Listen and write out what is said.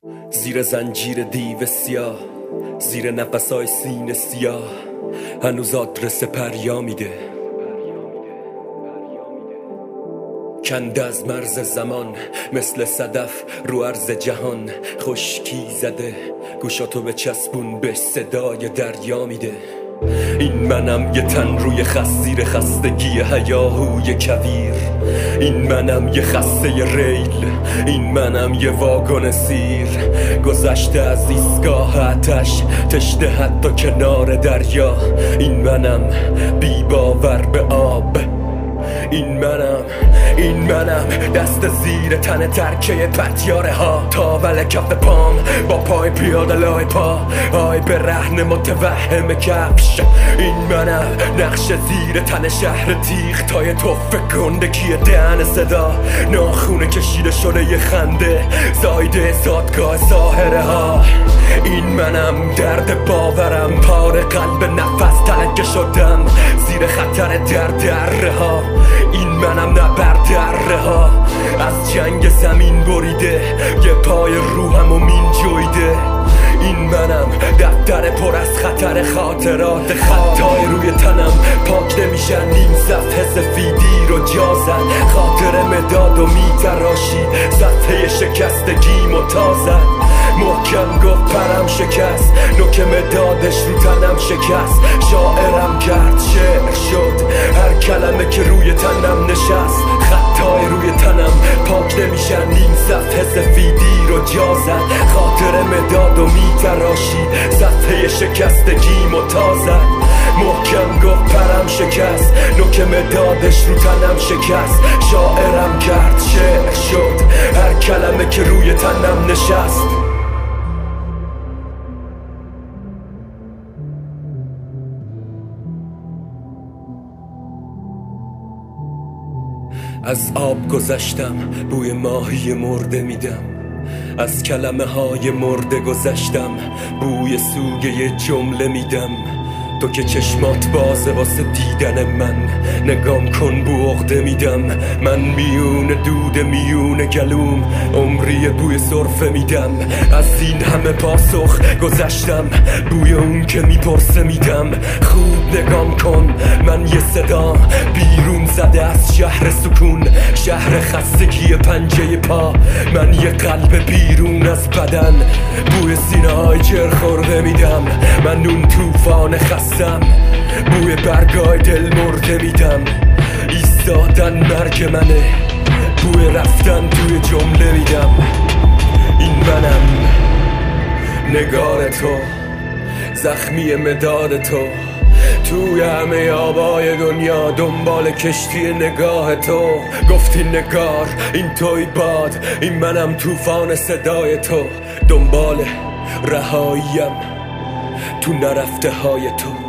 زیر زنجیر دیو سیاه، زیر نفسای سینه سیاه، هنوز آدرس پریا میده. کنده از مرز زمان مثل صدف رو عرض جهان، خشکی زده گوشاتو به چسبون به صدای دریا میده. این منم یه تن روی خس زیر خستگی هیاهوی کویر، این منم یه خسته ریل، این منم یه واگن سیر، گذشته از ایستگاه آتش تشنه حتی کنار دریا. این منم بی باور به آب، این منم دست زیر تن ترکه پتیاره ها، تاول کف پام با پای پیاده لای پا، آی به رهن متوهم کفش. این منم نقش زیر تن شهر تیغ تای توفه گندگی دهن صدا، ناخونه کشیده شده یه خنده زایده زادگاه ساحره ها. این منم درد باورم، پاره قلب نفس تلکه شدم زیر خطر دره ها. این منم نبردره ها، از جنگ زمین بریده یه پای روحم مین جویده. این منم دفتر پر از خطر خاطرات، خطای روی تنم پاک نمیشن نیم صفحه سفیدی رو جازن، خاطر مداد و میتراشید صفحه شکستگی متازن. محکم گفت پرم شکست، نوک مدادش رو تنم شکست، شاعرم کرد شعر شد هر کلمه که روی تنم نشست. خطای روی تنم پاک نمیشن نیم صفحه سفیدی رو جازن، خاطر مداد و میتراشید صفحه شکستگی متازن. محکم گفت پرم شکست، نوک مدادش رو تنم شکست، شاعرم کرد شعر شد هر کلمه که روی تنم نشست. از آب گذشتم بوی ماهی مرده میدم، از کلمه های مرده گذشتم بوی سوگه جمله میدم. تو که چشمات بازه واسه دیدن من، نگام کن بو عقده میدم. من میون دود میون گلوم عمری بوی سرفه میدم، از این همه پاسخ گذشتم بوی اون که میپرسه میدم. خوب نگام کن من یه صدا بیرون زده از شهر سکون، شهر خستگی پنجه پا، من یه قلب بیرون از بدن بوی سینه های جر خورده میدم. من اون توفان خستم بوی برگای دل مرده میدم. ایستادن مرگ منه، بوی رفتن توی جمله میدم. این منم نگار تو، زخمی مداد تو، توی همه آبای دنیا دنبال کشتی نگاه تو. گفتی نگار این توی باد، این منم توفان صدای تو، دنبال رهاییم تو نرفته های تو.